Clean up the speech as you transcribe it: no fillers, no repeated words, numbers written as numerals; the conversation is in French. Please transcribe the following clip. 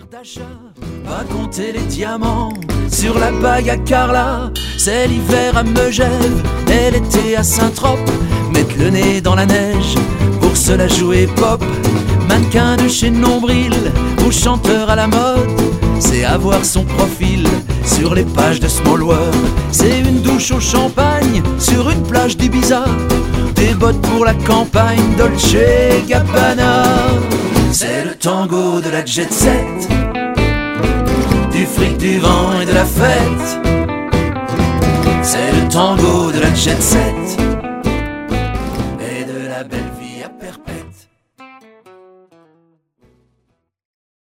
d'achat, pas compter les diamants sur la bague à Carla. C'est l'hiver à Megève et l'été à Saint-Trope. Mettre le nez dans la neige pour se la jouer pop. Mannequin de chez Nombril ou chanteur à la mode, c'est avoir son profil sur les pages de Small World. C'est une douche au champagne sur une plage d'Ibiza, des bottes pour la campagne Dolce Gabbana. C'est le tango de la jet set, du fric, du vent et de la fête. C'est le tango de la jet set,